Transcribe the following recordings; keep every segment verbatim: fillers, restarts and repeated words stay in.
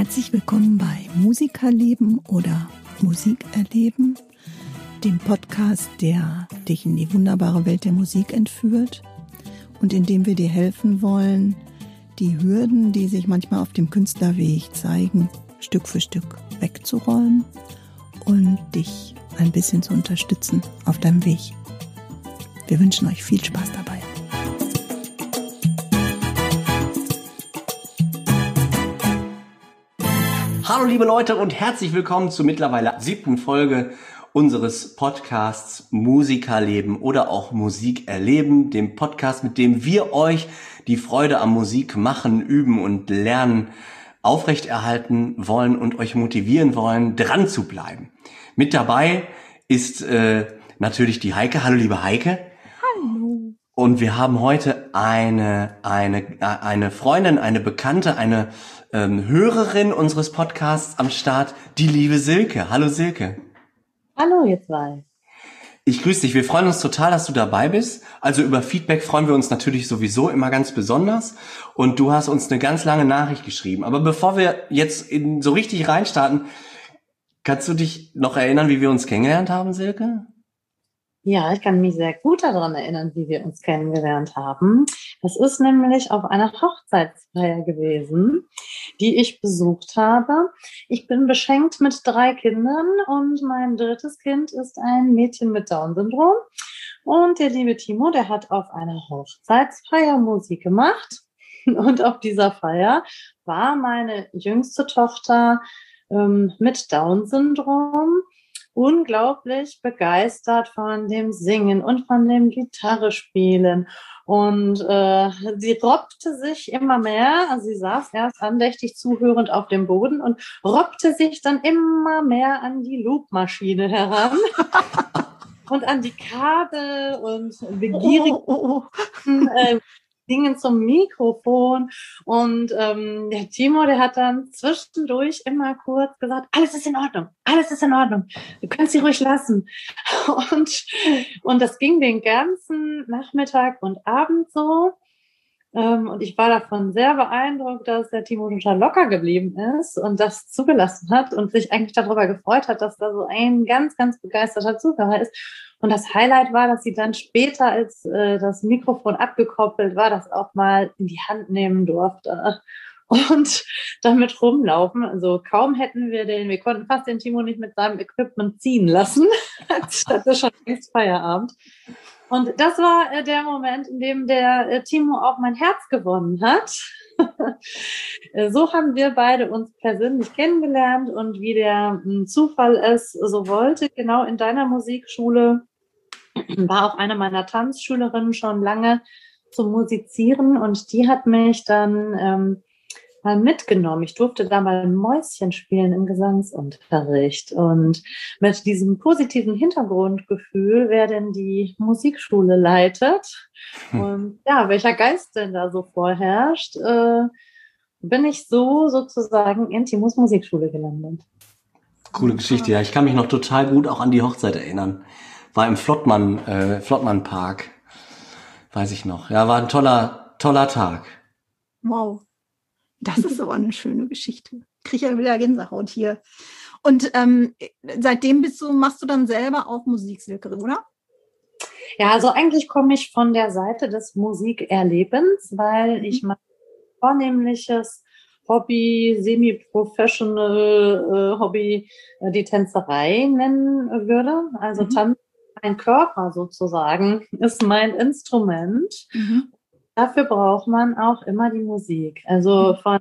Herzlich willkommen bei Musikerleben oder Musik erleben, dem Podcast, der dich in die wunderbare Welt der Musik entführt und in dem wir dir helfen wollen, die Hürden, die sich manchmal auf dem Künstlerweg zeigen, Stück für Stück wegzuräumen und dich ein bisschen zu unterstützen auf deinem Weg. Wir wünschen euch viel Spaß dabei. Hallo liebe Leute und herzlich willkommen zur mittlerweile siebten Folge unseres Podcasts Musikerleben oder auch Musik erleben, dem Podcast, mit dem wir euch die Freude am Musik machen, üben und lernen aufrechterhalten wollen und euch motivieren wollen, dran zu bleiben. Mit dabei ist äh, natürlich die Heike. Hallo liebe Heike. Hallo. Und wir haben heute eine eine eine Freundin, eine Bekannte, eine ähm, Hörerin unseres Podcasts am Start, die liebe Silke. Hallo Silke. Hallo ihr zwei. Ich grüße dich. Wir freuen uns total, dass du dabei bist. Also über Feedback freuen wir uns natürlich sowieso immer ganz besonders. Und du hast uns eine ganz lange Nachricht geschrieben. Aber bevor wir jetzt in so richtig reinstarten, kannst du dich noch erinnern, wie wir uns kennengelernt haben, Silke? Ja, ich kann mich sehr gut daran erinnern, wie wir uns kennengelernt haben. Das ist nämlich auf einer Hochzeitsfeier gewesen, die ich besucht habe. Ich bin beschenkt mit drei Kindern und mein drittes Kind ist ein Mädchen mit Down-Syndrom. Und der liebe Timo, der hat auf einer Hochzeitsfeier Musik gemacht. Und auf dieser Feier war meine jüngste Tochter ähm, mit Down-Syndrom unglaublich begeistert von dem Singen und von dem Gitarrespielen. Und äh, sie robbte sich immer mehr, also sie saß erst andächtig zuhörend auf dem Boden und robbte sich dann immer mehr an die Loopmaschine heran und an die Kabel und begierig Oh, oh, oh. äh, Dingen zum Mikrofon. Und ähm, der Timo, der hat dann zwischendurch immer kurz gesagt, alles ist in Ordnung, alles ist in Ordnung, du kannst sie ruhig lassen. Und, und das ging den ganzen Nachmittag und Abend so. Ähm, und ich war davon sehr beeindruckt, dass der Timo total locker geblieben ist und das zugelassen hat und sich eigentlich darüber gefreut hat, dass da so ein ganz, ganz begeisterter Zuhörer ist. Und das Highlight war, dass sie dann später, als äh, das Mikrofon abgekoppelt war, das auch mal in die Hand nehmen durfte und damit rumlaufen. Also kaum hätten wir den, wir konnten fast den Timo nicht mit seinem Equipment ziehen lassen. Das hatte schon längst Feierabend. Und das war äh, der Moment, in dem der äh, Timo auch mein Herz gewonnen hat. So haben wir beide uns persönlich kennengelernt und wie der m, Zufall es so wollte, genau in deiner Musikschule war auch eine meiner Tanzschülerinnen schon lange zum Musizieren und die hat mich dann ähm, mal mitgenommen. Ich durfte da mal Mäuschen spielen im Gesangsunterricht und mit diesem positiven Hintergrundgefühl, wer denn die Musikschule leitet und ja, welcher Geist denn da so vorherrscht, äh, bin ich so sozusagen in Timos Musikschule gelandet. Coole Geschichte, ja. Ich kann mich noch total gut auch an die Hochzeit erinnern. War im Flottmann, äh, Flottmann Park. Weiß ich noch. Ja, war ein toller, toller Tag. Wow. Das ist aber eine schöne Geschichte. Kriege ja wieder Gänsehaut hier. Und ähm, seitdem bist du, machst du dann selber auch Musik, Silke, oder? Ja, also eigentlich komme ich von der Seite des Musikerlebens, weil ich mein vornehmliches Hobby, semi-professional äh, Hobby, äh, die Tänzerei nennen würde. Also mhm. Tanz, mein Körper sozusagen, ist mein Instrument. Mhm. Dafür braucht man auch immer die Musik. Also von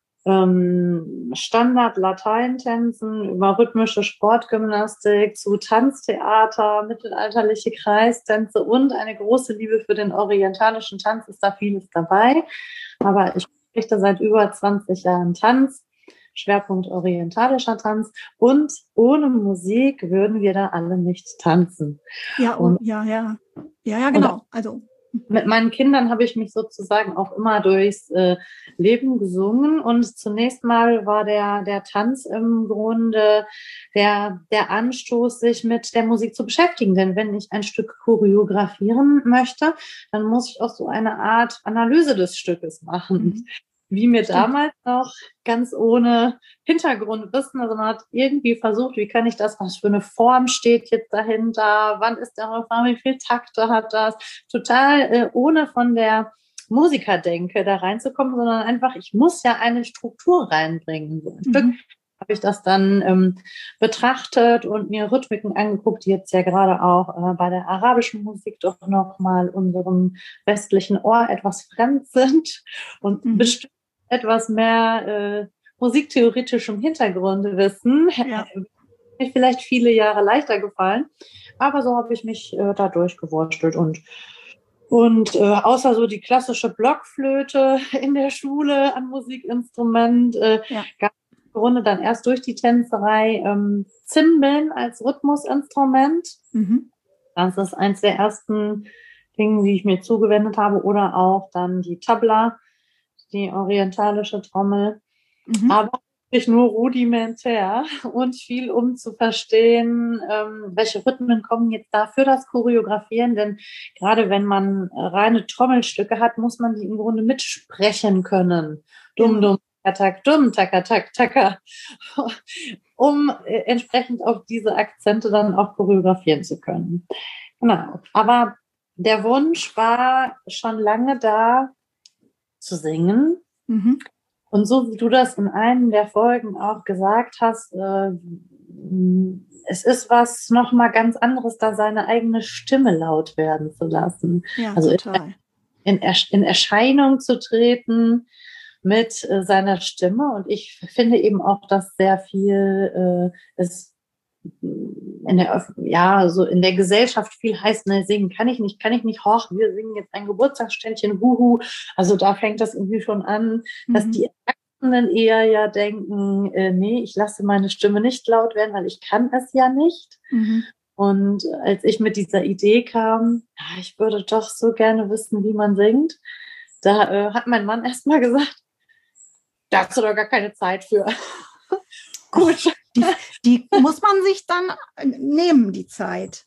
ähm, Standard-Lateintänzen über rhythmische Sportgymnastik zu Tanztheater, mittelalterliche Kreistänze und eine große Liebe für den orientalischen Tanz ist da vieles dabei. Aber ich unterrichte seit über zwanzig Jahren Tanz, Schwerpunkt orientalischer Tanz und ohne Musik würden wir da alle nicht tanzen. Ja, oh, und, ja, ja. Ja, ja, genau. Also mit meinen Kindern habe ich mich sozusagen auch immer durchs äh, Leben gesungen und zunächst mal war der der Tanz im Grunde der der Anstoß, sich mit der Musik zu beschäftigen. Denn wenn ich ein Stück choreografieren möchte, dann muss ich auch so eine Art Analyse des Stückes machen. wie mir damals noch, ganz ohne Hintergrundwissen. Also man hat irgendwie versucht, wie kann ich das, was für eine Form steht jetzt dahinter, wann ist der Refrain, wie viele Takte hat das, total äh, ohne von der Musikerdenke da reinzukommen, sondern einfach, ich muss ja eine Struktur reinbringen. So ein mhm. Stück habe ich das dann ähm, betrachtet und mir Rhythmiken angeguckt, die jetzt ja gerade auch äh, bei der arabischen Musik doch nochmal unserem westlichen Ohr etwas fremd sind und mhm. bestimmt etwas mehr äh, musiktheoretischem Hintergrundwissen. Ja. Mir vielleicht viele Jahre leichter gefallen, aber so habe ich mich äh, da durchgewurstelt und Und äh, außer so die klassische Blockflöte in der Schule an Musikinstrument äh, ja. gab es im Grunde dann erst durch die Tänzerei ähm, Zimbeln als Rhythmusinstrument. Mhm. Das ist eins der ersten Dinge, die ich mir zugewendet habe. Oder auch dann die Tabla, die orientalische Trommel. Mhm. Aber wirklich nur rudimentär und viel, um zu verstehen, ähm, welche Rhythmen kommen jetzt da für das Choreografieren. Denn gerade wenn man reine Trommelstücke hat, muss man die im Grunde mitsprechen können. Dumm, dumm, tak, dumm, taka, tak, taka. Um äh, entsprechend auf diese Akzente dann auch choreografieren zu können. Genau. Aber der Wunsch war schon lange da, zu singen. Mhm. Und so wie du das in einem der Folgen auch gesagt hast, äh, es ist was nochmal ganz anderes, da seine eigene Stimme laut werden zu lassen. Ja, also total. In, in, in Erscheinung zu treten mit äh, seiner Stimme. Und ich finde eben auch, dass sehr viel äh, es in der, ja, so in der Gesellschaft viel heißt, ne, singen kann ich nicht, kann ich nicht, hoch, wir singen jetzt ein Geburtstagsständchen, huhu. Also da fängt das irgendwie schon an, mhm. dass die Erwachsenen eher ja denken, äh, nee, ich lasse meine Stimme nicht laut werden, weil ich kann es ja nicht. Mhm. Und als ich mit dieser Idee kam, ja, ich würde doch so gerne wissen, wie man singt, da äh, hat mein Mann erst mal gesagt, da hast du doch gar keine Zeit für. Gut. Die, die muss man sich dann nehmen, die Zeit.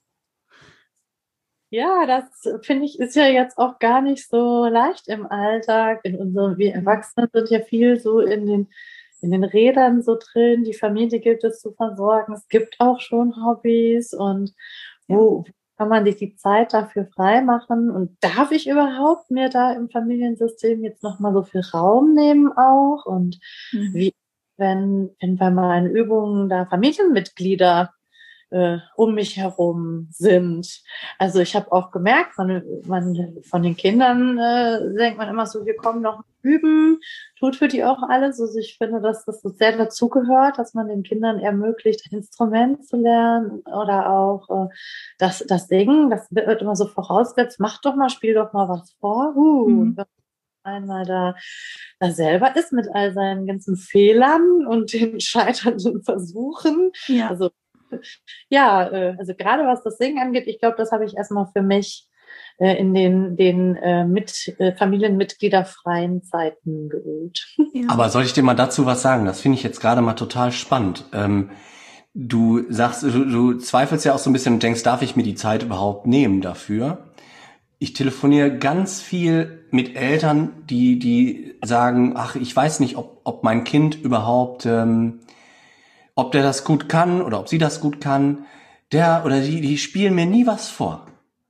Ja, das finde ich ist ja jetzt auch gar nicht so leicht im Alltag. In unserem, wir Erwachsenen sind ja viel so in den, in den Rädern so drin. Die Familie gibt es zu versorgen. Es gibt auch schon Hobbys und wo ja. kann man sich die Zeit dafür freimachen? Und darf ich überhaupt mir da im Familiensystem jetzt nochmal so viel Raum nehmen auch? Und mhm. wie wenn, wenn bei meinen Übungen da Familienmitglieder äh, um mich herum sind. Also ich habe auch gemerkt, man, man, von den Kindern äh, denkt man immer so, wir kommen noch üben, tut für die auch alles. Also ich finde, dass das so sehr dazugehört, dass man den Kindern ermöglicht, ein Instrument zu lernen oder auch äh, das, das Singen, das wird immer so vorausgesetzt, mach doch mal, spiel doch mal was vor. Uh, mhm. einmal da, da selber ist mit all seinen ganzen Fehlern und den scheiternden Versuchen. Ja. Also, ja, also gerade was das Singen angeht, ich glaube, das habe ich erstmal für mich äh, in den, den äh, mit äh, familienmitgliederfreien Zeiten geübt. Ja. Aber soll ich dir mal dazu was sagen? Das finde ich jetzt gerade mal total spannend. Ähm, du sagst, du, du zweifelst ja auch so ein bisschen und denkst, darf ich mir die Zeit überhaupt nehmen dafür? Ich telefoniere ganz viel mit Eltern, die die sagen, ach, ich weiß nicht, ob ob mein Kind überhaupt, ähm, ob der das gut kann oder ob sie das gut kann. Der oder die, die spielen mir nie was vor.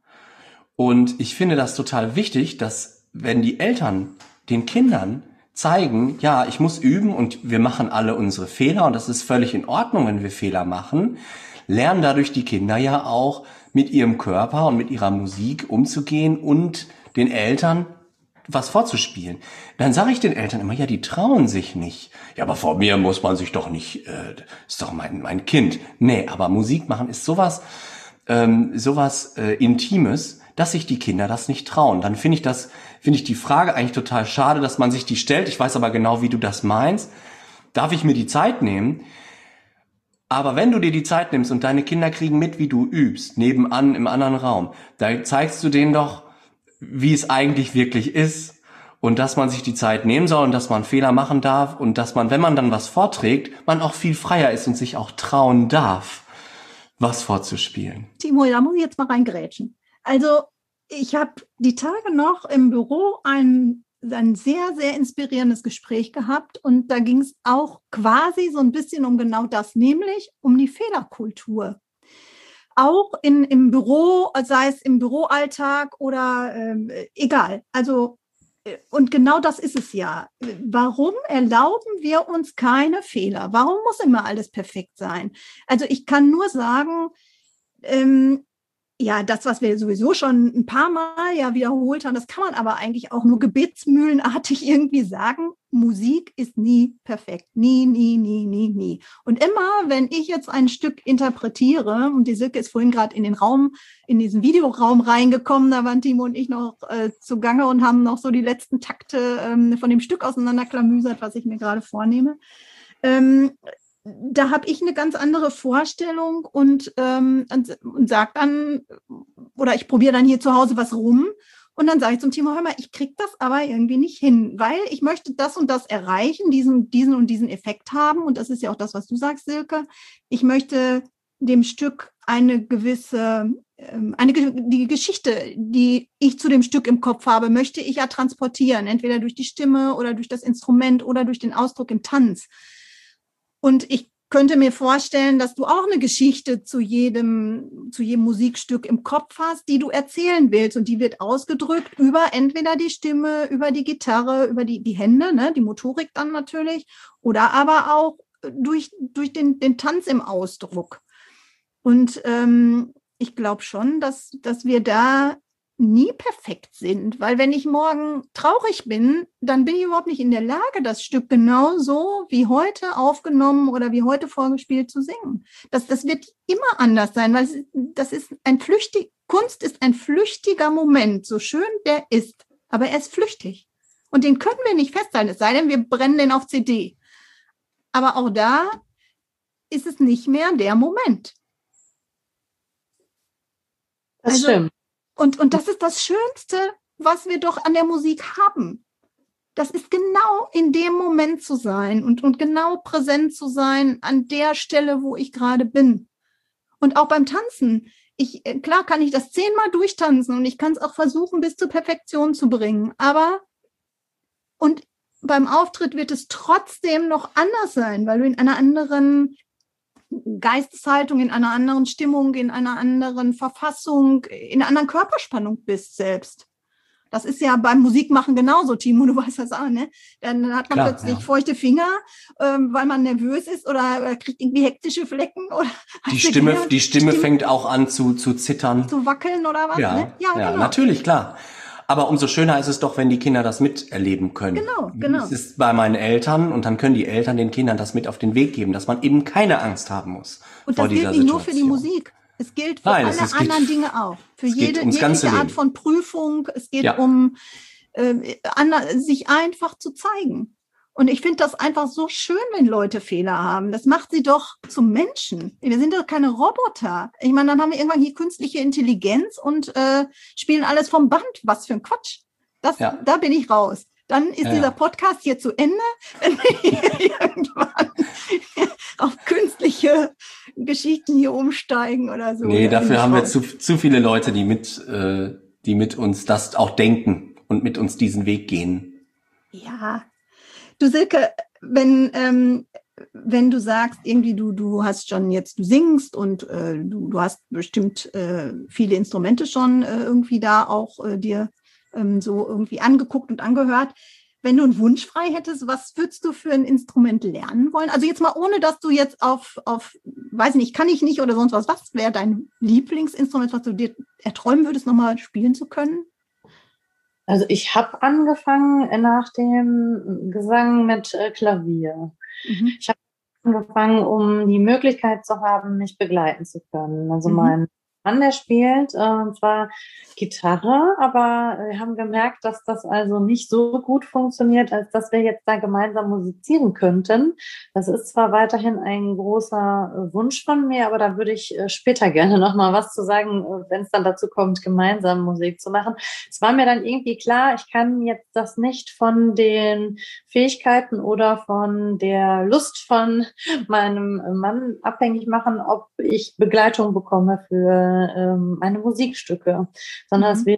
Und ich finde das total wichtig, dass wenn die Eltern den Kindern zeigen, ja, ich muss üben und wir machen alle unsere Fehler und das ist völlig in Ordnung, wenn wir Fehler machen, lernen dadurch die Kinder ja auch mit ihrem Körper und mit ihrer Musik umzugehen und den Eltern was vorzuspielen. Dann sage ich den Eltern immer, ja, die trauen sich nicht. Ja, aber vor mir muss man sich doch nicht, äh, ist doch mein mein Kind. Nee, aber Musik machen ist sowas, ähm, sowas äh, Intimes, dass sich die Kinder das nicht trauen. Dann finde ich das, finde ich die Frage eigentlich total schade, dass man sich die stellt. Ich weiß aber genau, wie du das meinst. Darf ich mir die Zeit nehmen? Aber wenn du dir die Zeit nimmst und deine Kinder kriegen mit, wie du übst, nebenan im anderen Raum, da zeigst du denen doch, wie es eigentlich wirklich ist und dass man sich die Zeit nehmen soll und dass man Fehler machen darf und dass man, wenn man dann was vorträgt, man auch viel freier ist und sich auch trauen darf, was vorzuspielen. Timo, da muss ich jetzt mal reingrätschen. Also ich habe die Tage noch im Büro einen ein sehr, sehr inspirierendes Gespräch gehabt und da ging es auch quasi so ein bisschen um genau das, nämlich um die Fehlerkultur. Auch in, im Büro, sei es im Büroalltag oder ähm, egal. Also, und genau das ist es ja. Warum erlauben wir uns keine Fehler? Warum muss immer alles perfekt sein? Also ich kann nur sagen, ähm, ja, das, was wir sowieso schon ein paar Mal ja wiederholt haben, das kann man aber eigentlich auch nur gebetsmühlenartig irgendwie sagen. Musik ist nie perfekt. Nie, nie, nie, nie, nie. Und immer, wenn ich jetzt ein Stück interpretiere, und die Silke ist vorhin gerade in den Raum, in diesen Videoraum reingekommen, da waren Timo und ich noch äh, zugange und haben noch so die letzten Takte ähm, von dem Stück auseinanderklamüsert, was ich mir gerade vornehme. Ähm, Da habe ich eine ganz andere Vorstellung und, ähm, und, und sage dann, oder ich probiere dann hier zu Hause was rum und dann sage ich zum Timo, hör mal, ich kriege das aber irgendwie nicht hin, weil ich möchte das und das erreichen, diesen, diesen und diesen Effekt haben und das ist ja auch das, was du sagst, Silke. Ich möchte dem Stück eine gewisse, ähm, eine, die Geschichte, die ich zu dem Stück im Kopf habe, möchte ich ja transportieren, entweder durch die Stimme oder durch das Instrument oder durch den Ausdruck im Tanz. Und ich könnte mir vorstellen, dass du auch eine Geschichte zu jedem, zu jedem Musikstück im Kopf hast, die du erzählen willst. Und die wird ausgedrückt über entweder die Stimme, über die Gitarre, über die, die Hände, ne, die Motorik dann natürlich, oder aber auch durch, durch den, den Tanz im Ausdruck. Und ähm, ich glaube schon, dass, dass wir da nie perfekt sind, weil wenn ich morgen traurig bin, dann bin ich überhaupt nicht in der Lage, das Stück genau so wie heute aufgenommen oder wie heute vorgespielt zu singen. Das, das wird immer anders sein, weil es, das ist ein flüchtig, Kunst ist ein flüchtiger Moment, so schön der ist, aber er ist flüchtig. Und den können wir nicht festhalten, es sei denn, wir brennen den auf C D. Aber auch da ist es nicht mehr der Moment. Das also, stimmt. Und, und das ist das Schönste, was wir doch an der Musik haben. Das ist genau in dem Moment zu sein und, und genau präsent zu sein an der Stelle, wo ich gerade bin. Und auch beim Tanzen. Ich, klar kann ich das zehnmal durchtanzen und ich kann es auch versuchen, bis zur Perfektion zu bringen. Aber und beim Auftritt wird es trotzdem noch anders sein, weil du in einer anderen Geisteshaltung, in einer anderen Stimmung, in einer anderen Verfassung, in einer anderen Körperspannung bist selbst. Das ist ja beim Musikmachen genauso, Timo, du weißt das auch, ne? Dann hat man Klar, plötzlich ja. feuchte Finger, ähm, weil man nervös ist oder, oder kriegt irgendwie hektische Flecken. Oder die Stimme, die Stimme, Stimme fängt auch an zu, zu zittern. Zu wackeln oder was? Ja, ne? ja, ja genau. Natürlich, klar. Aber umso schöner ist es doch, wenn die Kinder das miterleben können. Genau, genau. Es ist bei meinen Eltern und dann können die Eltern den Kindern das mit auf den Weg geben, dass man eben keine Angst haben muss. Und das gilt nicht nur für die Musik. Es gilt für Nein, alle es, es anderen geht, Dinge auch. Für es jede, jegliche Art von Prüfung. Es geht ja. um äh, an, sich einfach zu zeigen. Und ich finde das einfach so schön, wenn Leute Fehler haben. Das macht sie doch zum Menschen. Wir sind doch keine Roboter. Ich meine, dann haben wir irgendwann hier künstliche Intelligenz und äh, spielen alles vom Band. Was für ein Quatsch. Das, ja. Da bin ich raus. Dann ist ja, dieser Podcast hier zu Ende, wenn wir irgendwann auf künstliche Geschichten hier umsteigen oder so. Nee, dafür haben wir zu, zu viele Leute, die mit, äh, die mit uns das auch denken und mit uns diesen Weg gehen. Ja. Du, Silke, wenn, ähm, wenn du sagst, irgendwie du, du hast schon jetzt, du singst und äh, du, du hast bestimmt äh, viele Instrumente schon äh, irgendwie da auch äh, dir ähm, so irgendwie angeguckt und angehört. Wenn du einen Wunsch frei hättest, was würdest du für ein Instrument lernen wollen? Also jetzt mal ohne, dass du jetzt auf, auf weiß nicht, kann ich nicht oder sonst was. Was wäre dein Lieblingsinstrument, was du dir erträumen würdest, nochmal spielen zu können? Also ich habe angefangen nach dem Gesang mit äh, Klavier. Mhm. Ich habe angefangen, um die Möglichkeit zu haben, mich begleiten zu können. Also mhm. mein Mann, der spielt, äh, und zwar Gitarre, aber wir haben gemerkt, dass das also nicht so gut funktioniert, als dass wir jetzt da gemeinsam musizieren könnten. Das ist zwar weiterhin ein großer äh, Wunsch von mir, aber da würde ich äh, später gerne nochmal was zu sagen, äh, wenn es dann dazu kommt, gemeinsam Musik zu machen. Es war mir dann irgendwie klar, ich kann jetzt das nicht von den Fähigkeiten oder von der Lust von meinem Mann abhängig machen, ob ich Begleitung bekomme für meine Musikstücke, sondern mhm. es wird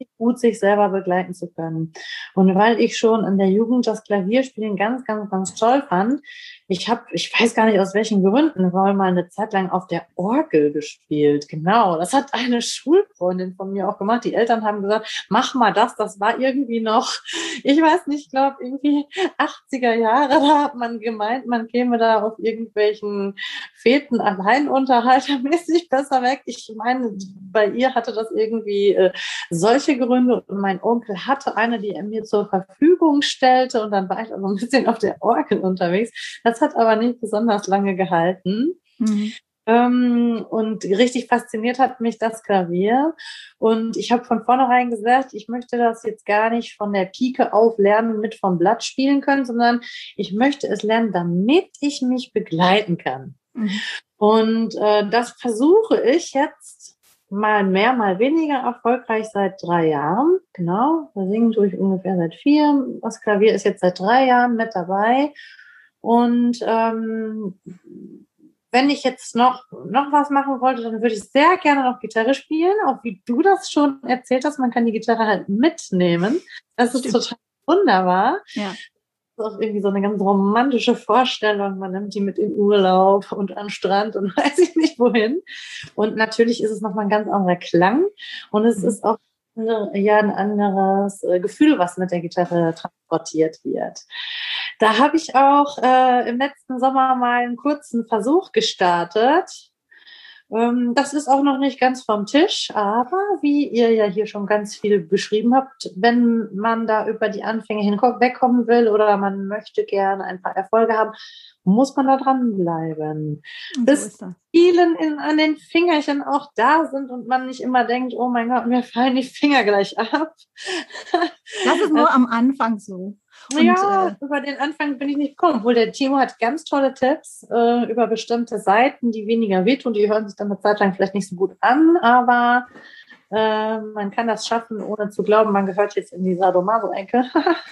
gut, sich selber begleiten zu können. Und weil ich schon in der Jugend das Klavierspielen ganz, ganz, ganz toll fand, ich habe, ich weiß gar nicht aus welchen Gründen, war mal eine Zeit lang auf der Orgel gespielt. Genau, das hat eine Schulfreundin von mir auch gemacht. Die Eltern haben gesagt, mach mal das. Das war irgendwie noch, ich weiß nicht, ich glaube irgendwie achtziger Jahre. Da hat man gemeint, man käme da auf irgendwelchen Feten alleinunterhaltermäßig besser weg. Ich meine, bei ihr hatte das irgendwie äh, solche Gründe. Und mein Onkel hatte eine, die er mir zur Verfügung stellte. Und dann war ich also ein bisschen auf der Orgel unterwegs. Das hat aber nicht besonders lange gehalten. Mhm. Ähm, und richtig fasziniert hat mich das Klavier. Und ich habe von vornherein gesagt, ich möchte das jetzt gar nicht von der Pike auf lernen, mit vom Blatt spielen können, sondern ich möchte es lernen, damit ich mich begleiten kann. Mhm. Und äh, das versuche ich jetzt mal mehr, mal weniger erfolgreich seit drei Jahren. Genau, da singen tue ich ungefähr seit vier. Das Klavier ist jetzt seit drei Jahren mit dabei. Und ähm, wenn ich jetzt noch, noch was machen wollte, dann würde ich sehr gerne noch Gitarre spielen, auch wie du das schon erzählt hast, man kann die Gitarre halt mitnehmen. Das ist Stimmt. total wunderbar. Ja. Das ist auch irgendwie so eine ganz romantische Vorstellung, man nimmt die mit in Urlaub und an den Strand und weiß ich nicht wohin. Und natürlich ist es nochmal ein ganz anderer Klang und es mhm. ist auch ja ein anderes Gefühl, was mit der Gitarre transportiert wird. Da habe ich auch äh, im letzten Sommer mal einen kurzen Versuch gestartet. Ähm, das ist auch noch nicht ganz vom Tisch, aber wie ihr ja hier schon ganz viel beschrieben habt, wenn man da über die Anfänge hinwegkommen will oder man möchte gerne ein paar Erfolge haben, muss man da dranbleiben. So bis vielen in, an den Fingerchen auch da sind und man nicht immer denkt, oh mein Gott, mir fallen die Finger gleich ab. Das ist nur am Anfang so. Und, ja, äh, über den Anfang bin ich nicht gekommen. Obwohl der Timo hat ganz tolle Tipps äh, über bestimmte Seiten, die weniger wehtun. Die hören sich dann eine Zeit lang vielleicht nicht so gut an, aber äh, man kann das schaffen, ohne zu glauben, man gehört jetzt in die Sadomaso-Ecke.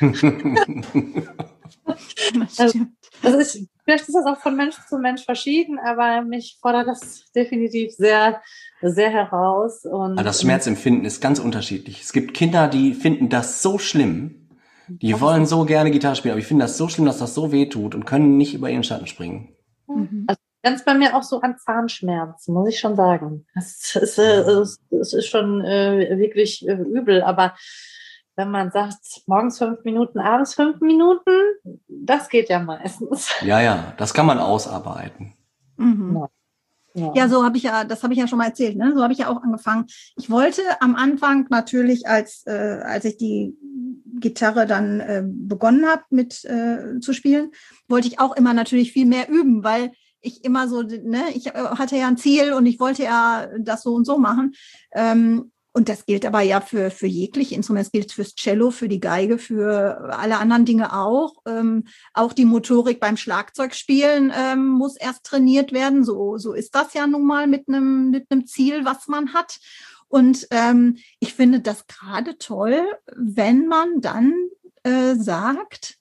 also, das ist, vielleicht ist das auch von Mensch zu Mensch verschieden, aber mich fordert das definitiv sehr, sehr heraus. Und, aber das Schmerzempfinden ist ganz unterschiedlich. Es gibt Kinder, die finden das so schlimm. Die wollen so gerne Gitarre spielen, aber ich finde das so schlimm, dass das so weh tut und können nicht über ihren Schatten springen. Mhm. Also ganz bei mir auch so an Zahnschmerz, muss ich schon sagen. Das ist, äh, das ist schon äh, wirklich äh, übel, aber wenn man sagt, morgens fünf Minuten, abends fünf Minuten, das geht ja meistens. Ja, ja, das kann man ausarbeiten. Mhm. Ja. Ja. ja, so habe ich ja, das habe ich ja schon mal erzählt, ne? So habe ich ja auch angefangen. Ich wollte am Anfang natürlich, als äh, als ich die Gitarre dann äh, begonnen habe mit äh, zu spielen, wollte ich auch immer natürlich viel mehr üben, weil ich immer so, ne, ich hatte ja ein Ziel und ich wollte ja das so und so machen. Ähm, und das gilt aber ja für für jegliche Instrumente. Das gilt fürs Cello, für die Geige, für alle anderen Dinge auch. Ähm, auch die Motorik beim Schlagzeugspielen ähm, muss erst trainiert werden. So so ist das ja nun mal mit einem mit einem Ziel, was man hat. Und ähm, ich finde das gerade toll, wenn man dann äh, sagt,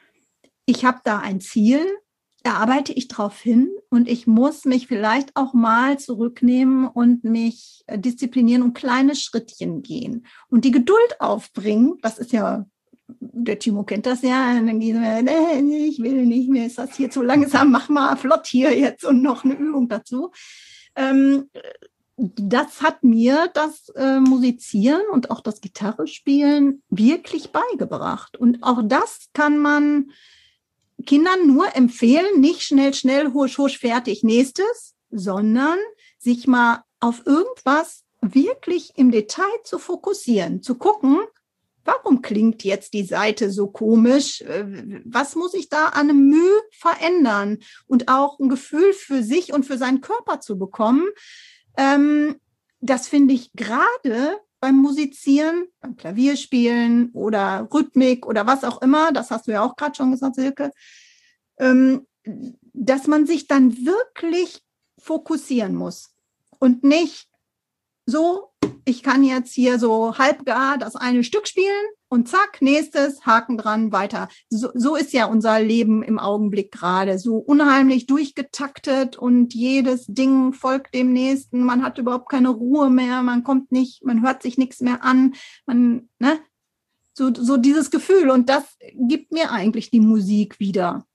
ich habe da ein Ziel, da arbeite ich drauf hin und ich muss mich vielleicht auch mal zurücknehmen und mich äh, disziplinieren und kleine Schrittchen gehen und die Geduld aufbringen. Das ist ja, der Timo kennt das ja, und dann gehen wir, nee, ich will nicht mehr, ist das hier zu langsam, mach mal flott hier jetzt und noch eine Übung dazu. Ähm, Das hat mir das äh, Musizieren und auch das Gitarrespielen wirklich beigebracht. Und auch das kann man Kindern nur empfehlen, nicht schnell, schnell, husch, husch, fertig, nächstes, sondern sich mal auf irgendwas wirklich im Detail zu fokussieren, zu gucken, warum klingt jetzt die Saite so komisch? Was muss ich da an einem Mühe verändern? Und auch ein Gefühl für sich und für seinen Körper zu bekommen. Ähm, das finde ich gerade beim Musizieren, beim Klavierspielen oder Rhythmik oder was auch immer, das hast du ja auch gerade schon gesagt, Silke, ähm, dass man sich dann wirklich fokussieren muss und nicht so ich kann jetzt hier so halbgar das eine Stück spielen und zack, nächstes, Haken dran, weiter. So, so ist ja unser Leben im Augenblick gerade, so unheimlich durchgetaktet und jedes Ding folgt dem nächsten. Man hat überhaupt keine Ruhe mehr, man kommt nicht, man hört sich nichts mehr an, man, ne? So, so dieses Gefühl, und das gibt mir eigentlich die Musik wieder.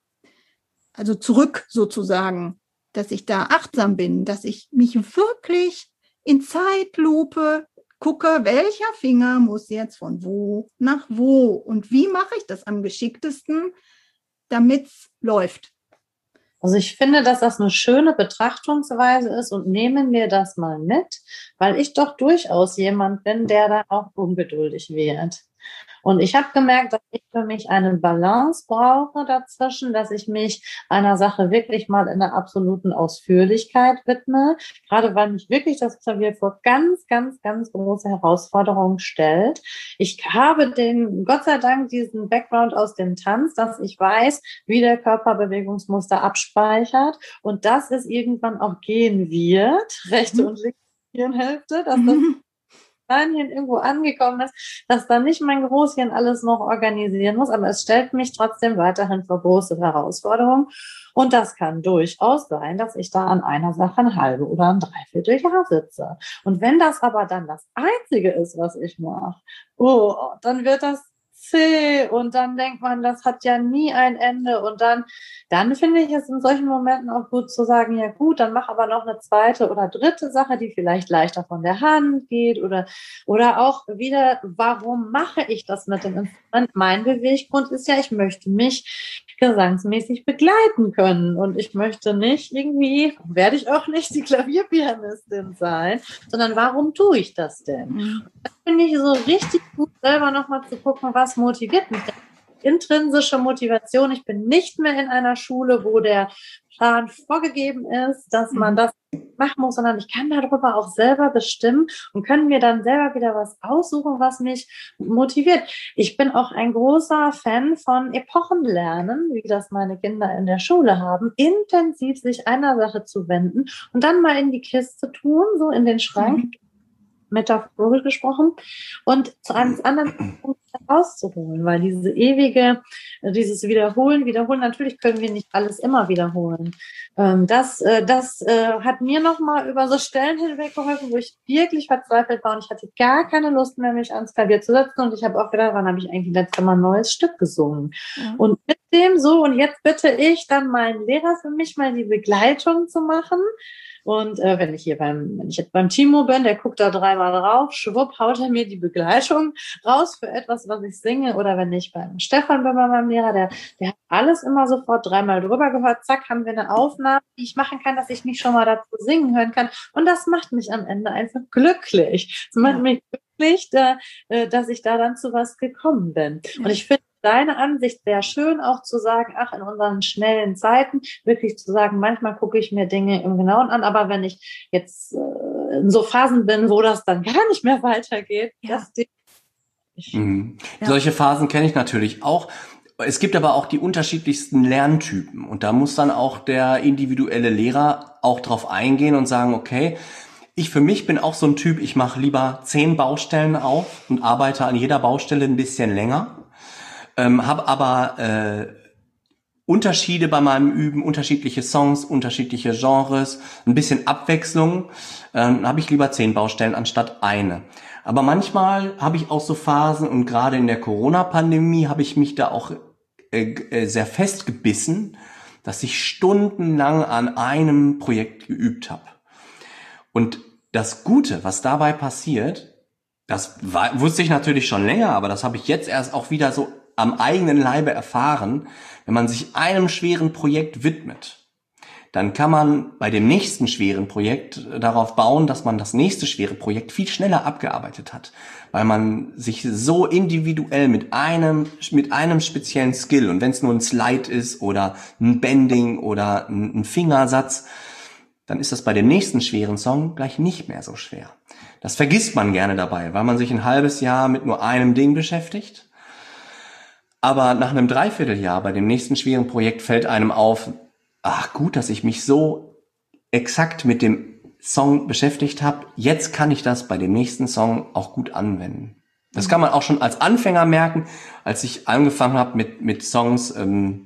Also zurück sozusagen, dass ich da achtsam bin, dass ich mich wirklich in Zeitlupe gucke, welcher Finger muss jetzt von wo nach wo und wie mache ich das am geschicktesten, damit es läuft. Also ich finde, dass das eine schöne Betrachtungsweise ist und nehmen wir das mal mit, weil ich doch durchaus jemand bin, der da auch ungeduldig wird. Und ich habe gemerkt, dass ich für mich eine Balance brauche dazwischen, dass ich mich einer Sache wirklich mal in der absoluten Ausführlichkeit widme, gerade weil mich wirklich das Klavier vor ganz, ganz, ganz große Herausforderungen stellt. Ich habe den, Gott sei Dank, diesen Background aus dem Tanz, dass ich weiß, wie der Körperbewegungsmuster abspeichert und dass es irgendwann auch gehen wird, rechte und linke Hirnhälfte, dass das Hirn irgendwo angekommen ist, dass dann nicht mein Großhirn alles noch organisieren muss, aber es stellt mich trotzdem weiterhin vor große Herausforderungen. Und das kann durchaus sein, dass ich da an einer Sache ein halbe oder ein Dreivierteljahr sitze. Und wenn das aber dann das Einzige ist, was ich mache, oh, dann wird das zäh und dann denkt man, das hat ja nie ein Ende und dann, dann finde ich es in solchen Momenten auch gut zu sagen, ja gut, dann mach aber noch eine zweite oder dritte Sache, die vielleicht leichter von der Hand geht oder, oder auch wieder, warum mache ich das mit dem Instrument? Mein Beweggrund ist ja, ich möchte mich gesangsmäßig begleiten können und ich möchte nicht irgendwie, werde ich auch nicht die Klavierpianistin sein, sondern warum tue ich das denn? Mhm. Das finde ich so richtig gut, selber nochmal zu gucken, was motiviert mich denn? Intrinsische Motivation. Ich bin nicht mehr in einer Schule, wo der Plan vorgegeben ist, dass man das machen muss, sondern ich kann darüber auch selber bestimmen und kann mir dann selber wieder was aussuchen, was mich motiviert. Ich bin auch ein großer Fan von Epochenlernen, wie das meine Kinder in der Schule haben, intensiv sich einer Sache zu wenden und dann mal in die Kiste tun, so in den Schrank, mhm. metaphorisch gesprochen, und zu einem anderen Punkt herauszuholen, weil diese ewige, dieses Wiederholen, Wiederholen, natürlich können wir nicht alles immer wiederholen. Das, das hat mir nochmal über so Stellen hinweg geholfen, wo ich wirklich verzweifelt war und ich hatte gar keine Lust mehr, mich ans Klavier zu setzen und ich habe auch gedacht, wann habe ich eigentlich letztes Mal ein neues Stück gesungen? Ja. Und mit dem so, und jetzt bitte ich dann meinen Lehrer für mich mal die Begleitung zu machen. Und äh, wenn ich hier beim, wenn ich jetzt beim Timo bin, der guckt da dreimal drauf, schwupp, haut er mir die Begleitung raus für etwas, was ich singe. Oder wenn ich beim Stefan bin, bei meinem Lehrer, der, der hat alles immer sofort dreimal drüber gehört. Zack, haben wir eine Aufnahme, die ich machen kann, dass ich mich schon mal dazu singen hören kann. Und das macht mich am Ende einfach glücklich. Das macht ja. mich glücklich, da, dass ich da dann zu was gekommen bin. Ja. Und ich finde, deine Ansicht wäre schön, auch zu sagen, ach, in unseren schnellen Zeiten, wirklich zu sagen, manchmal gucke ich mir Dinge im Genauen an, aber wenn ich jetzt äh, in so Phasen bin, wo das dann gar nicht mehr weitergeht, ja. das ich, mhm. ja. Solche Phasen kenne ich natürlich auch. Es gibt aber auch die unterschiedlichsten Lerntypen und da muss dann auch der individuelle Lehrer auch drauf eingehen und sagen, okay, ich für mich bin auch so ein Typ, ich mache lieber zehn Baustellen auf und arbeite an jeder Baustelle ein bisschen länger. Ähm, habe aber äh, Unterschiede bei meinem Üben, unterschiedliche Songs, unterschiedliche Genres, ein bisschen Abwechslung. Ähm, habe ich lieber zehn Baustellen anstatt eine. Aber manchmal habe ich auch so Phasen und gerade in der Corona-Pandemie habe ich mich da auch äh, äh, sehr festgebissen, dass ich stundenlang an einem Projekt geübt habe. Und das Gute, was dabei passiert, das war, wusste ich natürlich schon länger, aber das habe ich jetzt erst auch wieder so am eigenen Leibe erfahren, wenn man sich einem schweren Projekt widmet, dann kann man bei dem nächsten schweren Projekt darauf bauen, dass man das nächste schwere Projekt viel schneller abgearbeitet hat, weil man sich so individuell mit einem mit einem speziellen Skill, und wenn es nur ein Slide ist oder ein Bending oder ein, ein Fingersatz, dann ist das bei dem nächsten schweren Song gleich nicht mehr so schwer. Das vergisst man gerne dabei, weil man sich ein halbes Jahr mit nur einem Ding beschäftigt. Aber nach einem Dreivierteljahr bei dem nächsten schweren Projekt fällt einem auf, ach gut, dass ich mich so exakt mit dem Song beschäftigt habe, jetzt kann ich das bei dem nächsten Song auch gut anwenden. Das kann man auch schon als Anfänger merken, als ich angefangen habe mit mit Songs, ähm,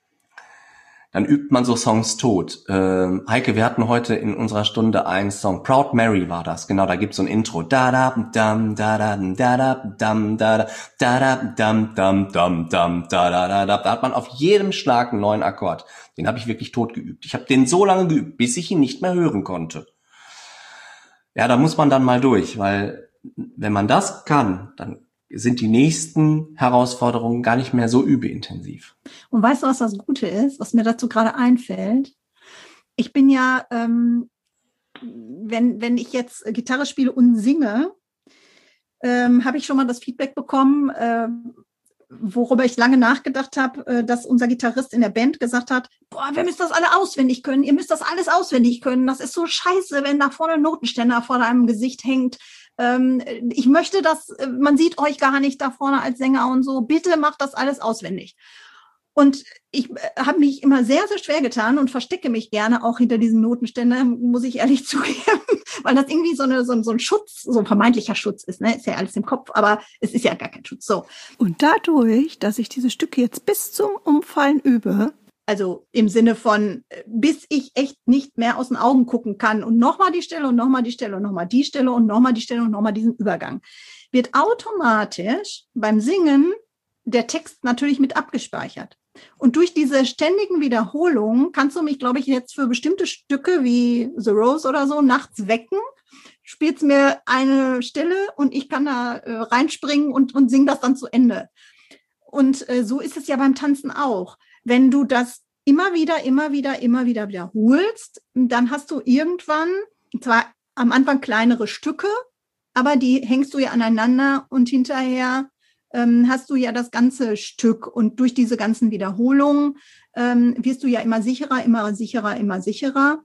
dann übt man so Songs tot. Ähm, Heike, wir hatten heute in unserer Stunde einen Song, Proud Mary war das, genau, da gibt's so ein Intro. Da da dam da da da da dam da da da dam dam dam dam da da da da. Da hat man auf jedem Schlag einen neuen Akkord. Den habe ich wirklich tot geübt. Ich habe den so lange geübt, bis ich ihn nicht mehr hören konnte. Ja, da muss man dann mal durch, weil wenn man das kann, dann sind die nächsten Herausforderungen gar nicht mehr so übeintensiv. Und weißt du, was das Gute ist, was mir dazu gerade einfällt? Ich bin ja, ähm, wenn, wenn ich jetzt Gitarre spiele und singe, ähm, habe ich schon mal das Feedback bekommen, äh, worüber ich lange nachgedacht habe, äh, dass unser Gitarrist in der Band gesagt hat, boah, wir müssen das alle auswendig können, ihr müsst das alles auswendig können, das ist so scheiße, wenn da vorne ein Notenständer vor deinem Gesicht hängt. Ähm, ich möchte, dass, man sieht euch gar nicht da vorne als Sänger und so, bitte macht das alles auswendig. Und ich habe mich immer sehr, sehr schwer getan und verstecke mich gerne auch hinter diesen Notenständer, muss ich ehrlich zugeben, weil das irgendwie so, eine, so, so ein Schutz, so ein vermeintlicher Schutz ist, ne? Ist ja alles im Kopf, aber es ist ja gar kein Schutz. So. Und dadurch, dass ich diese Stücke jetzt bis zum Umfallen übe, also im Sinne von, bis ich echt nicht mehr aus den Augen gucken kann und nochmal die Stelle und nochmal die Stelle und nochmal die Stelle und nochmal die Stelle und nochmal diesen Übergang, wird automatisch beim Singen der Text natürlich mit abgespeichert. Und durch diese ständigen Wiederholungen kannst du mich, glaube ich, jetzt für bestimmte Stücke wie The Rose oder so nachts wecken, spielst mir eine Stelle und ich kann da äh, reinspringen und, und sing das dann zu Ende. Und äh, so ist es ja beim Tanzen auch. Wenn du das immer wieder, immer wieder, immer wieder wiederholst, dann hast du irgendwann, zwar am Anfang kleinere Stücke, aber die hängst du ja aneinander und hinterher ähm, hast du ja das ganze Stück. Und durch diese ganzen Wiederholungen ähm, wirst du ja immer sicherer, immer sicherer, immer sicherer.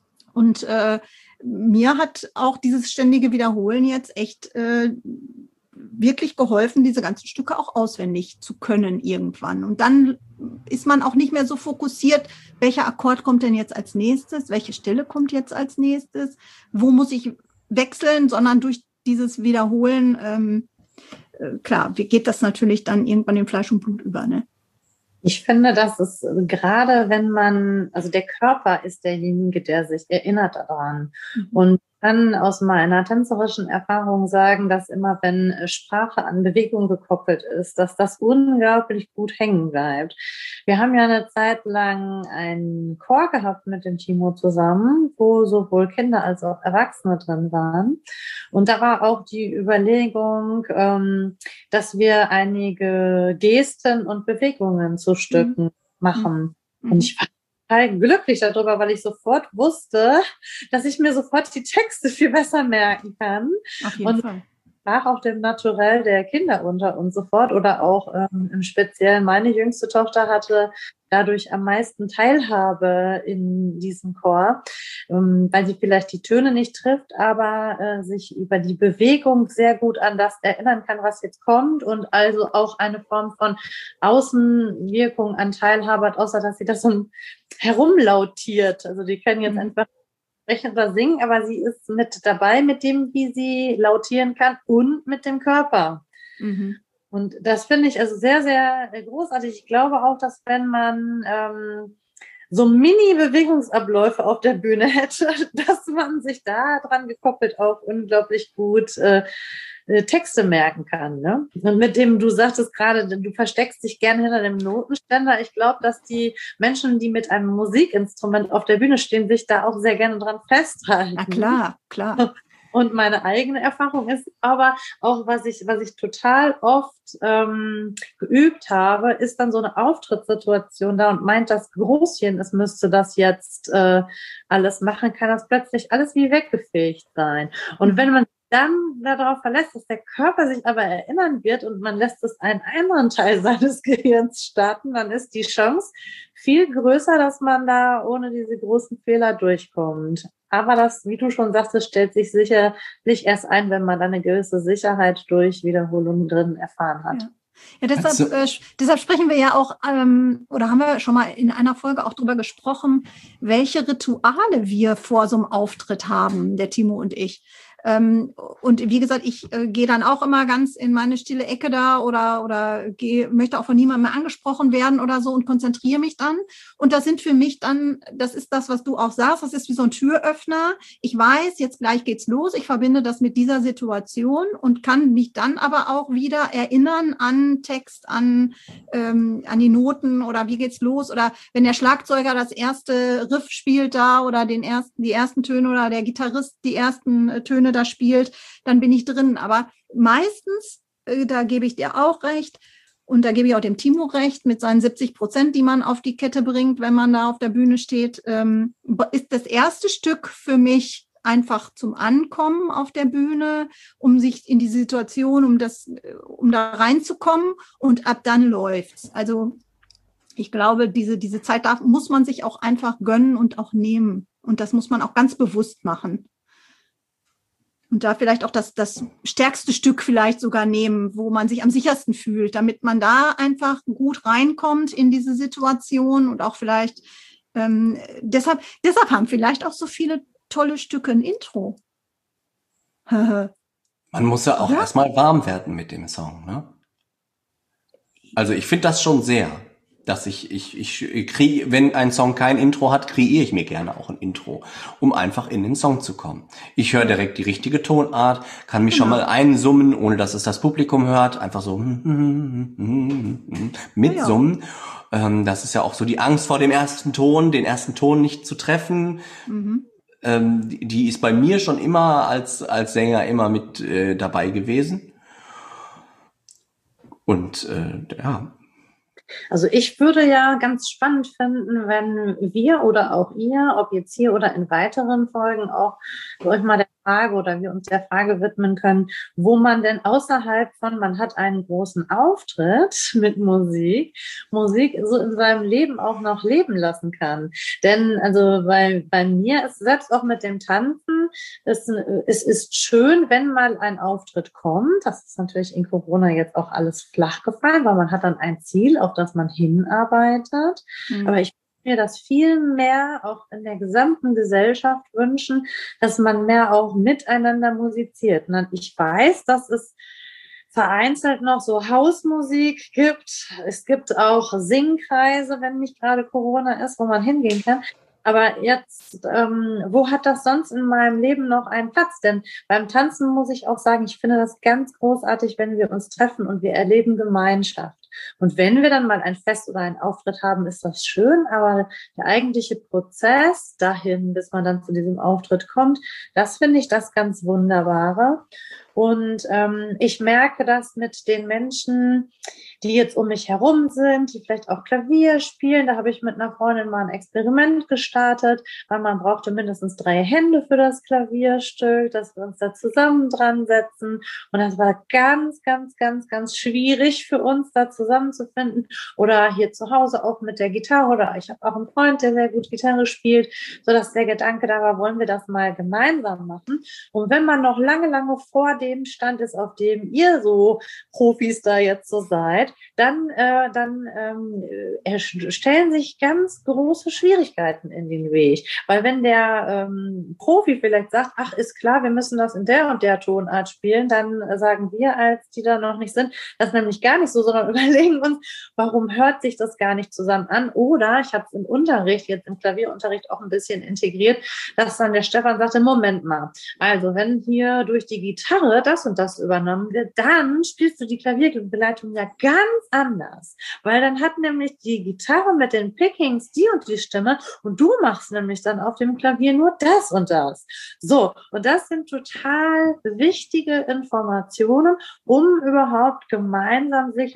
Und äh, mir hat auch dieses ständige Wiederholen jetzt echt äh, wirklich geholfen, diese ganzen Stücke auch auswendig zu können irgendwann. Und dann ist man auch nicht mehr so fokussiert, welcher Akkord kommt denn jetzt als nächstes, welche Stelle kommt jetzt als nächstes, wo muss ich wechseln, sondern durch dieses Wiederholen, ähm, äh, klar, wie geht das natürlich dann irgendwann in Fleisch und Blut über, ne? Ich finde, dass es gerade, wenn man, also der Körper ist derjenige, der sich erinnert daran. Mhm. Und ich kann aus meiner tänzerischen Erfahrung sagen, dass immer, wenn Sprache an Bewegung gekoppelt ist, dass das unglaublich gut hängen bleibt. Wir haben ja eine Zeit lang einen Chor gehabt mit dem Timo zusammen, wo sowohl Kinder als auch Erwachsene drin waren. Und da war auch die Überlegung, ähm, dass wir einige Gesten und Bewegungen zu Stücken mhm. machen. Mhm. Und ich war total glücklich darüber, weil ich sofort wusste, dass ich mir sofort die Texte viel besser merken kann. Auf jeden und Fall. Sprach auch dem Naturell der Kinder unter uns sofort oder auch ähm, im Speziellen meine jüngste Tochter hatte dadurch am meisten Teilhabe in diesem Chor, ähm, weil sie vielleicht die Töne nicht trifft, aber äh, sich über die Bewegung sehr gut an das erinnern kann, was jetzt kommt und also auch eine Form von Außenwirkung an Teilhabe hat, außer dass sie das so herumlautiert. Also die können jetzt mhm. einfach sprechen oder singen, aber sie ist mit dabei mit dem, wie sie lautieren kann und mit dem Körper. Mhm. Und das finde ich also sehr, sehr großartig. Ich glaube auch, dass wenn man ähm, so Mini-Bewegungsabläufe auf der Bühne hätte, dass man sich da dran gekoppelt auch unglaublich gut äh, Texte merken kann. Ne? Und mit dem, du sagtest gerade, du versteckst dich gerne hinter dem Notenständer. Ich glaube, dass die Menschen, die mit einem Musikinstrument auf der Bühne stehen, sich da auch sehr gerne dran festhalten. Na klar, klar. Und meine eigene Erfahrung ist aber auch, was ich, was ich total oft ähm, geübt habe, ist dann so eine Auftrittssituation da und meint das Großchen, es müsste das jetzt äh, alles machen, kann das plötzlich alles wie weggefegt sein. Und wenn man dann darauf verlässt, dass der Körper sich aber erinnern wird und man lässt es einen anderen Teil seines Gehirns starten, dann ist die Chance viel größer, dass man da ohne diese großen Fehler durchkommt. Aber das, wie du schon sagtest, stellt sich sicherlich erst ein, wenn man dann eine gewisse Sicherheit durch Wiederholungen drin erfahren hat. Ja. Ja, deshalb, also, äh, deshalb sprechen wir ja auch, ähm, oder haben wir schon mal in einer Folge auch drüber gesprochen, welche Rituale wir vor so einem Auftritt haben, der Timo und ich. Ähm, und wie gesagt, ich äh, gehe dann auch immer ganz in meine stille Ecke da oder oder gehe, möchte auch von niemandem mehr angesprochen werden oder so und konzentriere mich dann. Und das sind für mich dann, das ist das, was du auch sagst, das ist wie so ein Türöffner. Ich weiß, jetzt gleich geht's los. Ich verbinde das mit dieser Situation und kann mich dann aber auch wieder erinnern an Text, an ähm, an die Noten oder wie geht's los oder wenn der Schlagzeuger das erste Riff spielt da oder den ersten, die ersten Töne oder der Gitarrist die ersten äh, Töne da spielt, dann bin ich drin. Aber meistens, äh, da gebe ich dir auch recht und da gebe ich auch dem Timo recht, mit seinen siebzig Prozent, die man auf die Kette bringt, wenn man da auf der Bühne steht, ähm, ist das erste Stück für mich einfach zum Ankommen auf der Bühne, um sich in die Situation, um das, um da reinzukommen und ab dann läuft's. Also ich glaube, diese, diese Zeit darf, muss man sich auch einfach gönnen und auch nehmen. Und das muss man auch ganz bewusst machen. Und da vielleicht auch das, das stärkste Stück vielleicht sogar nehmen, wo man sich am sichersten fühlt, damit man da einfach gut reinkommt in diese Situation und auch vielleicht, ähm, deshalb, deshalb haben vielleicht auch so viele tolle Stücke ein Intro. Man muss ja auch ja? erstmal warm werden mit dem Song, ne? Also ich finde das schon sehr, dass ich, ich, ich kriege, wenn ein Song kein Intro hat, kreiere ich mir gerne auch ein Intro, um einfach in den Song zu kommen. Ich höre direkt die richtige Tonart, kann mich genau. schon mal einsummen, ohne dass es das Publikum hört, einfach so mitsummen. Ja. Das ist ja auch so die Angst vor dem ersten Ton, den ersten Ton nicht zu treffen. Mhm. Die, die ist bei mir schon immer als, als Sänger immer mit äh, dabei gewesen. Und äh, ja. Also ich würde ja ganz spannend finden, wenn wir oder auch ihr, ob jetzt hier oder in weiteren Folgen auch euch mal der Frage oder wir uns der Frage widmen können, wo man denn außerhalb von, man hat einen großen Auftritt mit Musik, Musik so in seinem Leben auch noch leben lassen kann. Denn also bei, bei mir ist selbst auch mit dem Tanzen, es, es ist schön, wenn mal ein Auftritt kommt. Das ist natürlich in Corona jetzt auch alles flach gefallen, weil man hat dann ein Ziel, auf das man hinarbeitet. Mhm. Aber ich mir das viel mehr auch in der gesamten Gesellschaft wünschen, dass man mehr auch miteinander musiziert. Und ich weiß, dass es vereinzelt noch so Hausmusik gibt. Es gibt auch Singkreise, wenn nicht gerade Corona ist, wo man hingehen kann. Aber jetzt, ähm, wo hat das sonst in meinem Leben noch einen Platz? Denn beim Tanzen muss ich auch sagen, ich finde das ganz großartig, wenn wir uns treffen und wir erleben Gemeinschaft. Und wenn wir dann mal ein Fest oder einen Auftritt haben, ist das schön, aber der eigentliche Prozess dahin, bis man dann zu diesem Auftritt kommt, das finde ich das ganz Wunderbare. Und ähm, ich merke das mit den Menschen, die jetzt um mich herum sind, die vielleicht auch Klavier spielen. Da habe ich mit einer Freundin mal ein Experiment gestartet, weil man brauchte mindestens drei Hände für das Klavierstück, dass wir uns da zusammen dran setzen. Und das war ganz, ganz, ganz, ganz schwierig für uns, da zusammenzufinden. Oder hier zu Hause auch mit der Gitarre. Oder ich habe auch einen Freund, der sehr gut Gitarre spielt, sodass der Gedanke da war, wollen wir das mal gemeinsam machen. Und wenn man noch lange, lange vor dem Stand ist, auf dem ihr so Profis da jetzt so seid, dann, äh, dann ähm, äh, stellen sich ganz große Schwierigkeiten in den Weg. Weil wenn der ähm, Profi vielleicht sagt, ach, ist klar, wir müssen das in der und der Tonart spielen, dann äh, sagen wir, als die da noch nicht sind, das nämlich gar nicht so, sondern überlegen uns, warum hört sich das gar nicht zusammen an? Oder, ich habe es im Unterricht, jetzt im Klavierunterricht auch ein bisschen integriert, dass dann der Stefan sagte, Moment mal, also wenn hier durch die Gitarre das und das übernommen wird, dann spielst du die Klavierbegleitung ja ganz anders, weil dann hat nämlich die Gitarre mit den Pickings die und die Stimme und du machst nämlich dann auf dem Klavier nur das und das. So, und das sind total wichtige Informationen, um überhaupt gemeinsam sich an so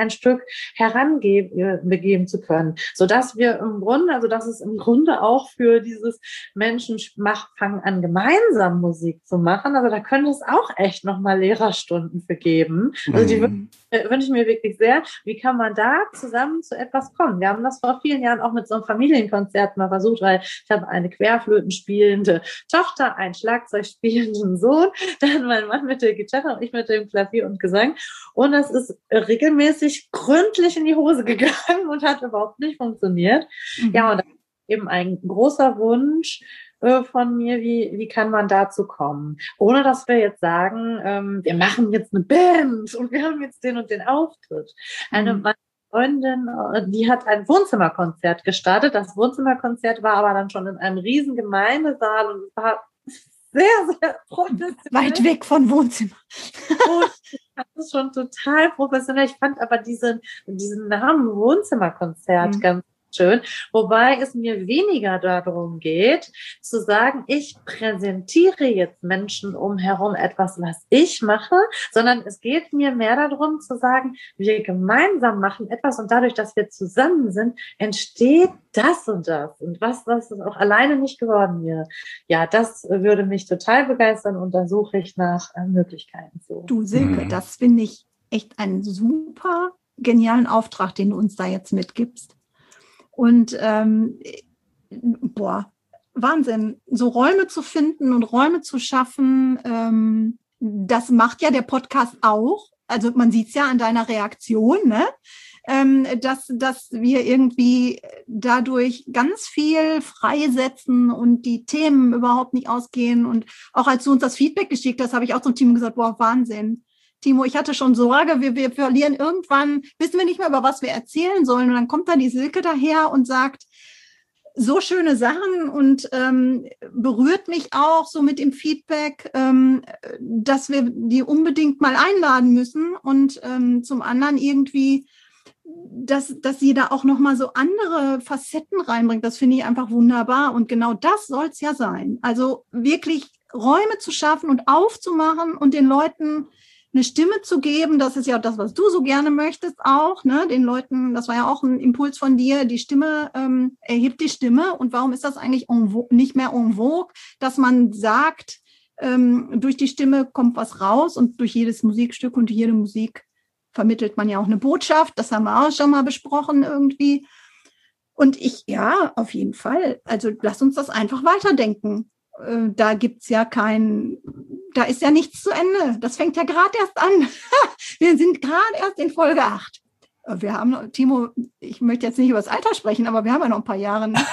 ein Stück heranbegeben zu können, sodass wir im Grunde, also dass es im Grunde auch für dieses Menschen mach, fangen an, gemeinsam Musik zu machen, also da könnte es auch echt nochmal Lehrerstunden für geben. Also die Mhm. äh, wünsche ich mir wirklich sehr. Wie kann man da zusammen zu etwas kommen? Wir haben das vor vielen Jahren auch mit so einem Familienkonzert mal versucht, weil ich habe eine Querflöten spielende Tochter, einen Schlagzeug spielenden Sohn, dann mein Mann mit der Gitarre und ich mit dem Klavier und Gesang. Und es ist regelmäßig gründlich in die Hose gegangen und hat überhaupt nicht funktioniert. Mhm. Ja, und das ist eben ein großer Wunsch äh, von mir, wie, wie kann man dazu kommen? Ohne dass wir jetzt sagen, ähm, wir machen jetzt eine Band und wir haben jetzt den und den Auftritt. Eine mhm. Freundin, die hat ein Wohnzimmerkonzert gestartet. Das Wohnzimmerkonzert war aber dann schon in einem riesen Gemeindesaal und es war sehr, sehr professionell. Weit weg von Wohnzimmer. Das ist schon total professionell. Ich fand aber diesen, diesen Namen Wohnzimmerkonzert mhm. ganz schön, wobei es mir weniger darum geht, zu sagen, ich präsentiere jetzt Menschen umherum etwas, was ich mache, sondern es geht mir mehr darum zu sagen, wir gemeinsam machen etwas und dadurch, dass wir zusammen sind, entsteht das und das und was, das ist auch alleine nicht geworden wäre. Ja, das würde mich total begeistern und da suche ich nach äh, Möglichkeiten zu. Du Silke, mhm. das finde ich echt einen super genialen Auftrag, den du uns da jetzt mitgibst. Und ähm, boah, Wahnsinn, so Räume zu finden und Räume zu schaffen, ähm, das macht ja der Podcast auch. Also man sieht es ja an deiner Reaktion, ne? Ähm, dass, dass wir irgendwie dadurch ganz viel freisetzen und die Themen überhaupt nicht ausgehen. Und auch als du uns das Feedback geschickt hast, habe ich auch zum Team gesagt, boah, Wahnsinn. Timo, ich hatte schon Sorge, wir, wir verlieren irgendwann, wissen wir nicht mehr, über was wir erzählen sollen. Und dann kommt da die Silke daher und sagt, so schöne Sachen und ähm, berührt mich auch so mit dem Feedback, ähm, dass wir die unbedingt mal einladen müssen. Und ähm, zum anderen irgendwie, dass, dass sie da auch nochmal so andere Facetten reinbringt. Das finde ich einfach wunderbar. Und genau das soll es ja sein. Also wirklich Räume zu schaffen und aufzumachen und den Leuten eine Stimme zu geben, das ist ja das, was du so gerne möchtest auch, ne? Den Leuten, das war ja auch ein Impuls von dir, die Stimme ähm, erhebt die Stimme. Und warum ist das eigentlich en vogue, nicht mehr en vogue, dass man sagt, ähm, durch die Stimme kommt was raus und durch jedes Musikstück und jede Musik vermittelt man ja auch eine Botschaft. Das haben wir auch schon mal besprochen irgendwie. Und ich, ja, auf jeden Fall. Also lass uns das einfach weiterdenken. Äh, da gibt's ja kein... Da ist ja nichts zu Ende. Das fängt ja gerade erst an. Wir sind gerade erst in Folge acht. Wir haben noch, Timo, ich möchte jetzt nicht über das Alter sprechen, aber wir haben ja noch ein paar Jahre. Ne?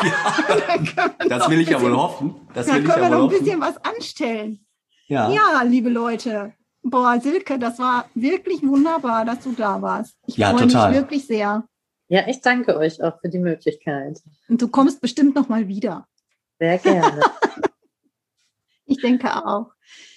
Ja, das will ich ja wohl hoffen. Das will da ich können ja wir wohl noch ein hoffen. bisschen was anstellen. Ja. Ja, liebe Leute. Boah, Silke, das war wirklich wunderbar, dass du da warst. Ich ja, freue total. mich wirklich sehr. Ja, ich danke euch auch für die Möglichkeit. Und du kommst bestimmt noch mal wieder. Sehr gerne. Ich denke auch.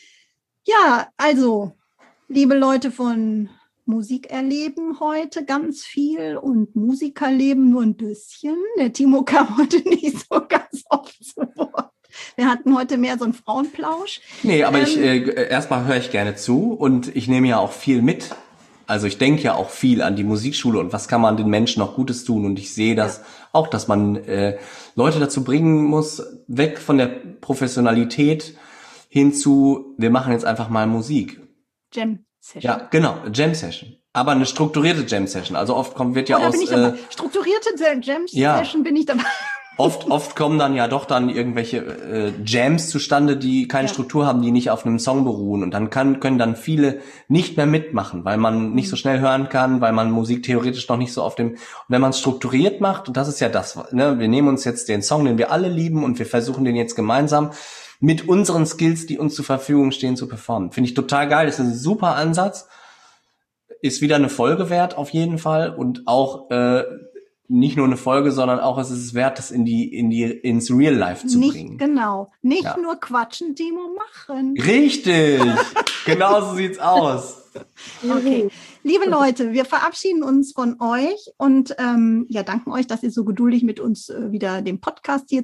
Ja, also, liebe Leute von Musik erleben heute ganz viel und Musikerleben nur ein bisschen. Der Timo kam heute nicht so ganz oft zu Wort. Wir hatten heute mehr so einen Frauenplausch. Nee, aber ähm, ich äh, erstmal höre ich gerne zu und ich nehme ja auch viel mit. Also ich denke ja auch viel an die Musikschule und was kann man den Menschen noch Gutes tun. Und ich sehe das ja. auch, dass man äh, Leute dazu bringen muss, weg von der Professionalität hinzu, wir machen jetzt einfach mal Musik. Jam Session. Ja, genau, Jam Session. Aber eine strukturierte Jam Session. Also oft kommt, wird ja oh, aus... Bin ich äh, strukturierte Jam Session ja. bin ich dabei. Oft, oft kommen dann ja doch dann irgendwelche äh, Jams zustande, die keine ja. Struktur haben, die nicht auf einem Song beruhen. Und dann kann, können dann viele nicht mehr mitmachen, weil man nicht so schnell hören kann, weil man Musik theoretisch noch nicht so auf dem... Und wenn man es strukturiert macht, und das ist ja das, ne, wir nehmen uns jetzt den Song, den wir alle lieben, und wir versuchen den jetzt gemeinsam mit unseren Skills, die uns zur Verfügung stehen, zu performen. Finde ich total geil, das ist ein super Ansatz. Ist wieder eine Folge wert, auf jeden Fall. Und auch... äh nicht nur eine Folge, sondern auch es ist es wert, das in die in die ins Real Life zu nicht, bringen. Genau, nicht ja. nur quatschen, Timo, machen. Richtig, genau so sieht's aus. Okay, liebe Leute, wir verabschieden uns von euch und ähm, ja, danken euch, dass ihr so geduldig mit uns äh, wieder dem Podcast hier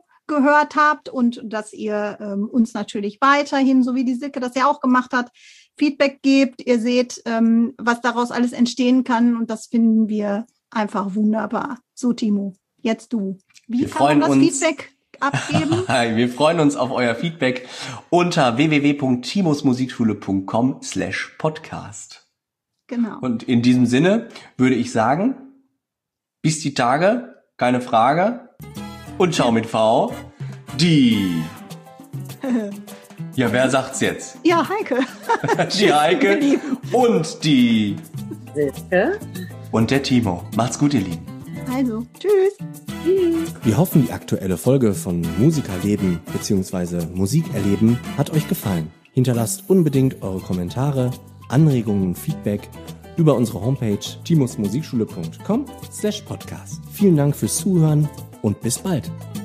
zugehört habt und dass ihr ähm, uns natürlich weiterhin, so wie die Silke das ja auch gemacht hat, Feedback gebt. Ihr seht, ähm, was daraus alles entstehen kann. Und das finden wir einfach wunderbar. So, Timo, jetzt du. Wie Wir kann man das uns, Feedback abgeben? Wir freuen uns auf euer Feedback unter w w w punkt timosmusikschule punkt com slash podcast. Genau. Und in diesem Sinne würde ich sagen, bis die Tage, keine Frage. Und ciao mit V. Die. Ja, wer sagt's jetzt? Ja, Heike. Die Heike und die. Silke. Und der Timo. Macht's gut, ihr Lieben. Also, tschüss. Wir hoffen, die aktuelle Folge von Musikerleben bzw. Musikerleben hat euch gefallen. Hinterlasst unbedingt eure Kommentare, Anregungen und Feedback über unsere Homepage timosmusikschule punkt com slash podcast. Vielen Dank fürs Zuhören und bis bald.